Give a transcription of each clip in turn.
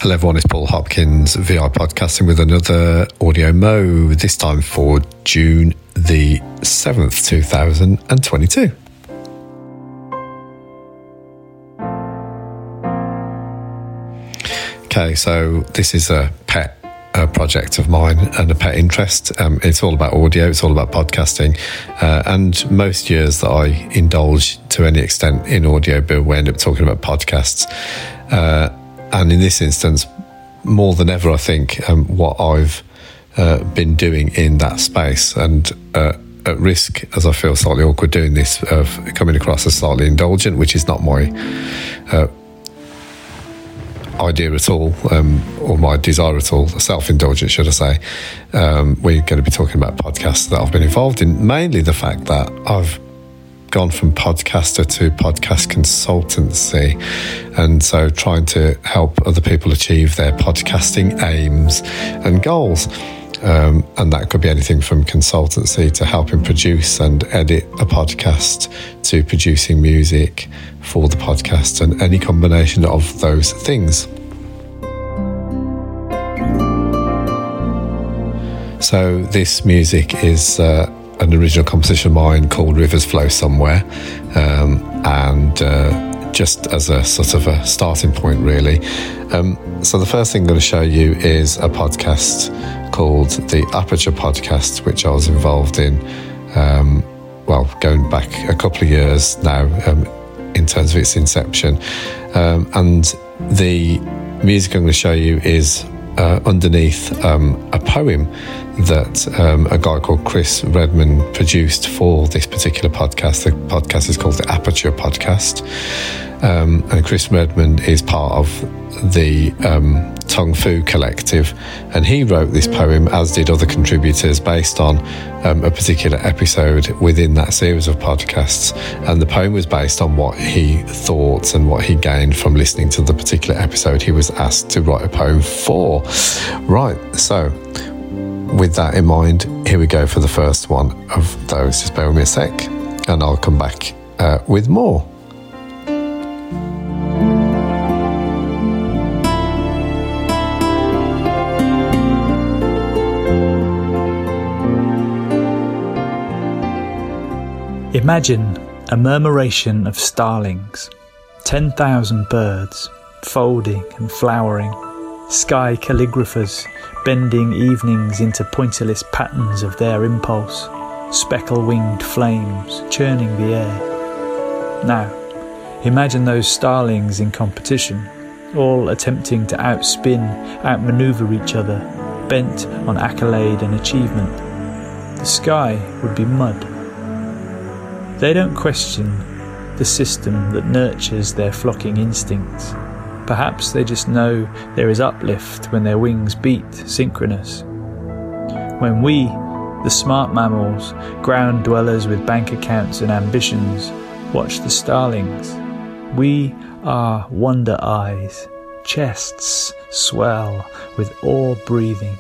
Hello everyone, it's Paul Hopkins, VI Podcasting with another Audio Mo, this time for June the 7th, 2022. Okay, so this is a pet project of mine and a pet interest. It's all about audio, it's all about podcasting, and most years that I indulge to any extent in audio, but we end up talking about podcasts. And in this instance, more than ever, I think, what I've been doing in that space, and at risk, as I feel slightly awkward doing this, of coming across as slightly indulgent, which is not my idea at all, or my desire at all, self-indulgent, should I say. We're going to be talking about podcasts that I've been involved in, mainly the fact that I've gone from podcaster to podcast consultancy, and so trying to help other people achieve their podcasting aims and goals, and that could be anything from consultancy to helping produce and edit a podcast to producing music for the podcast, and any combination of those things. So this music is an original composition of mine called Rivers Flow Somewhere, and just as a sort of a starting point, really. So the first thing I'm going to show you is a podcast called the Aperture Podcast, which I was involved in, going back a couple of years now, in terms of its inception. And the music I'm going to show you is underneath a poem that a guy called Chris Redman produced for this particular podcast. The podcast is called the Aperture Podcast, and Chris Redman is part of the Tung Fu Collective, and he wrote this poem, as did other contributors, based on a particular episode within that series of podcasts, and the poem was based on what he thought and what he gained from listening to the particular episode he was asked to write a poem for. Right, so with that in mind, here we go for the first one of those. Just bear with me a sec, and I'll come back with more. Imagine a murmuration of starlings, 10,000 birds, folding and flowering, sky calligraphers, bending evenings into pointillist patterns of their impulse, speckle-winged flames churning the air. Now, imagine those starlings in competition, all attempting to outspin, outmaneuver each other, bent on accolade and achievement. The sky would be mud. They don't question the system that nurtures their flocking instincts. Perhaps they just know there is uplift when their wings beat synchronous. When we, the smart mammals, ground dwellers with bank accounts and ambitions, watch the starlings, we are wonder eyes, chests swell with awe breathing.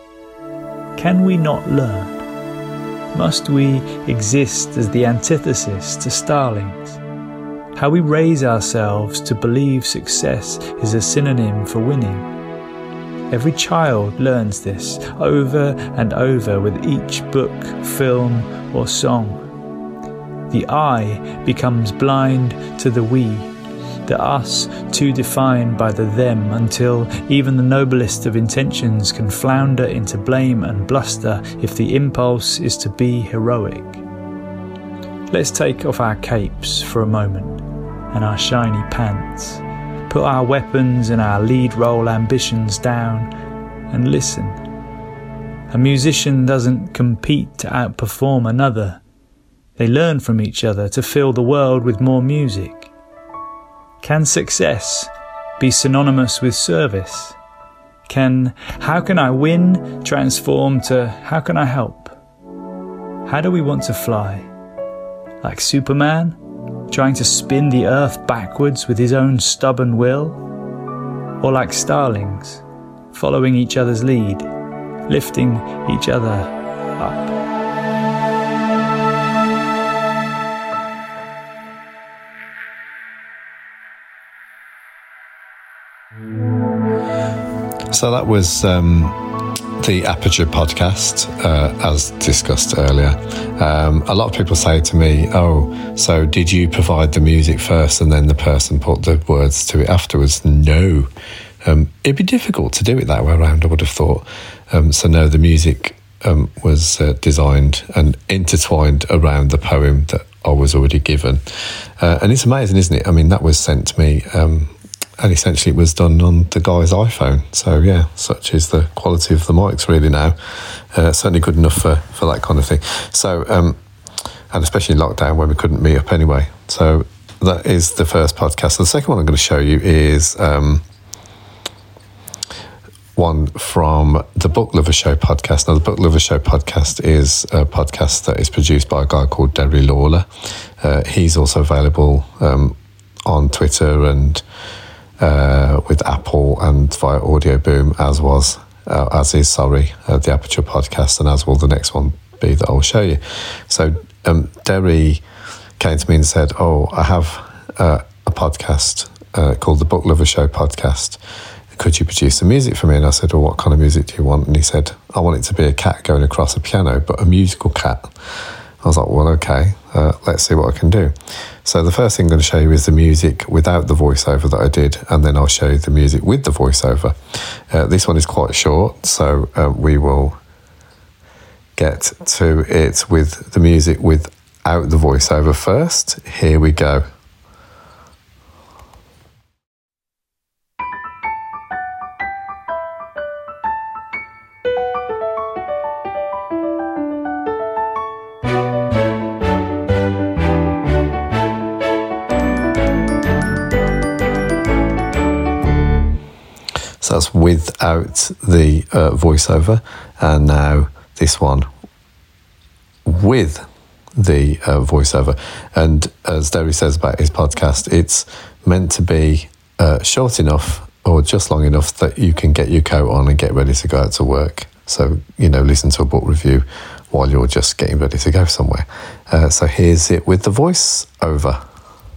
Can we not learn? Must we exist as the antithesis to starlings? How we raise ourselves to believe success is a synonym for winning. Every child learns this over and over with each book, film, or song. The I becomes blind to the we, the us too defined by the them, until even the noblest of intentions can flounder into blame and bluster if the impulse is to be heroic. Let's take off our capes for a moment and our shiny pants, put our weapons and our lead role ambitions down and listen. A musician doesn't compete to outperform another. They learn from each other to fill the world with more music. Can success be synonymous with service? Can "how can I win" transform to "how can I help"? How do we want to fly? Like Superman, trying to spin the earth backwards with his own stubborn will? Or like starlings, following each other's lead, lifting each other up? So that was the Aperture podcast, as discussed earlier. A lot of people say to me, oh, so did you provide the music first and then the person put the words to it afterwards? No. It'd be difficult to do it that way around, I would have thought. So no, the music was designed and intertwined around the poem that I was already given. And it's amazing, isn't it? I mean, that was sent to me, and essentially it was done on the guy's iPhone. So yeah, such is the quality of the mics really now. Certainly good enough for that kind of thing. So, and especially in lockdown when we couldn't meet up anyway. So that is the first podcast. The second one I'm going to show you is one from the Book Lover Show podcast. Now, the Book Lover Show podcast is a podcast that is produced by a guy called Derry Lawler. He's also available on Twitter and with Apple and via Audio Boom, as is the Aperture podcast, and as will the next one be that I'll show you. So Derry came to me and said, oh, I have a podcast called the Book Lover Show podcast. Could you produce some music for me? And I said, well, what kind of music do you want? And he said, I want it to be a cat going across a piano, but a musical cat. I was like, well, okay, let's see what I can do. So the first thing I'm going to show you is the music without the voiceover that I did, and then I'll show you the music with the voiceover. This one is quite short, so we will get to it with the music without the voiceover first. Here we go. So that's without the voiceover, and now this one with the voiceover. And as Derry says about his podcast, it's meant to be short enough or just long enough that you can get your coat on and get ready to go out to work. So, listen to a book review while you're just getting ready to go somewhere. So here's it with the voiceover.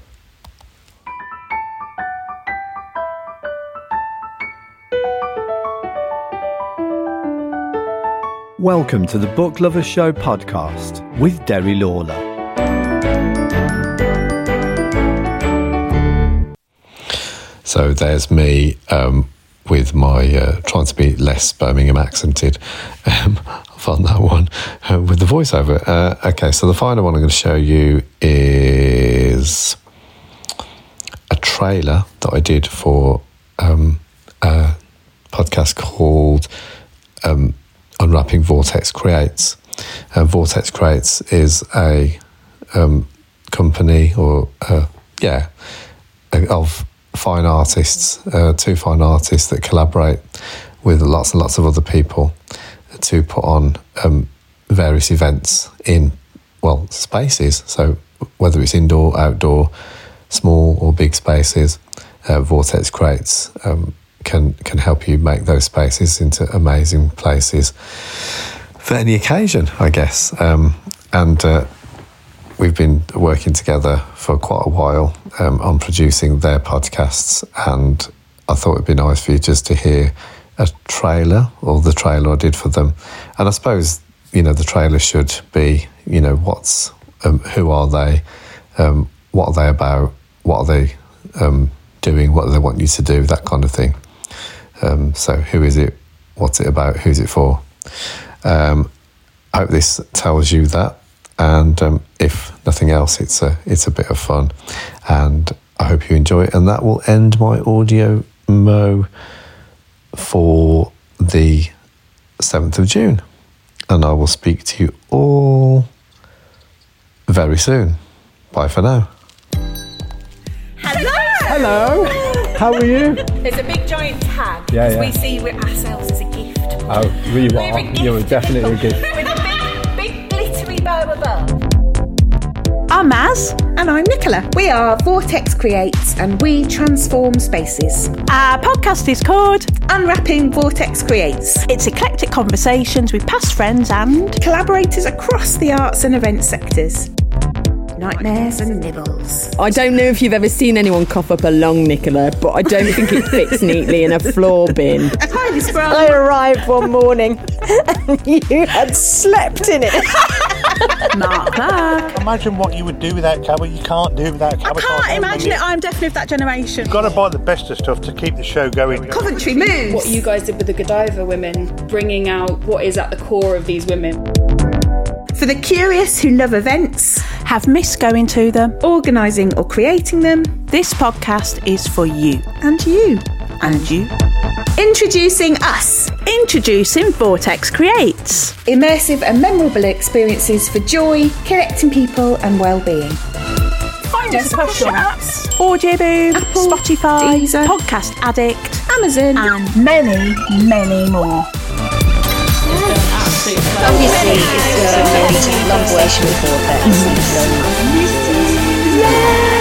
Welcome to the Book Lover Show podcast with Derry Lawler. So there's me with my trying to be less Birmingham accented on that one with the voiceover. Okay, so the final one I'm going to show you is a trailer that I did for a podcast called Unwrapping Vortex Creates. Vortex Creates is a company of fine artists, two fine artists that collaborate with lots and lots of other people to put on various events in, spaces. So whether it's indoor, outdoor, small or big spaces, Vortex Creates can help you make those spaces into amazing places for any occasion, I guess. And we've been working together for quite a while on producing their podcasts, and I thought it'd be nice for you just to hear a trailer, or the trailer I did for them. And I suppose, the trailer should be, what's who are they, what are they about, what are they doing, what do they want you to do, that kind of thing. So who is it, what's it about, who's it for? I hope this tells you that, and if nothing else, it's a bit of fun, and I hope you enjoy it. And that will end my audio mo for the 7th of June, and I will speak to you all very soon. Bye for now. Hello, how are you? There's a big giant tag because we see ourselves as a gift. Oh, we are. You're definitely a gift. With a big glittery bow above. I'm Maz. And I'm Nicola. We are Vortex Creates, and we transform spaces. Our podcast is called Unwrapping Vortex Creates. It's eclectic conversations with past friends and collaborators across the arts and events sectors. nightmares and nibbles. I don't know if you've ever seen anyone cough up a lung, Nicola, but I don't think it fits neatly in a floor bin. Hi, this I arrived one morning and you had slept in it. Mark Clark. Imagine what you would do without Cabot. You can't do it without Cabot. I can't imagine it. I'm definitely of that generation. You've got to buy the best of stuff to keep the show going. Coventry Moves. What you guys did with the Godiva women, bringing out what is at the core of these women. For the curious who love events, Have missed going to them. organising or creating them, This podcast is for you. and you. And you. Introducing us. Introducing Vortex Creates. Immersive and memorable experiences for joy, connecting people and well-being. Find us across your apps. Audioboom, Apple, Spotify, Deezer, Podcast Addict, Amazon. and many, many more. Obviously, it's a very long version of Vortex. Yeah.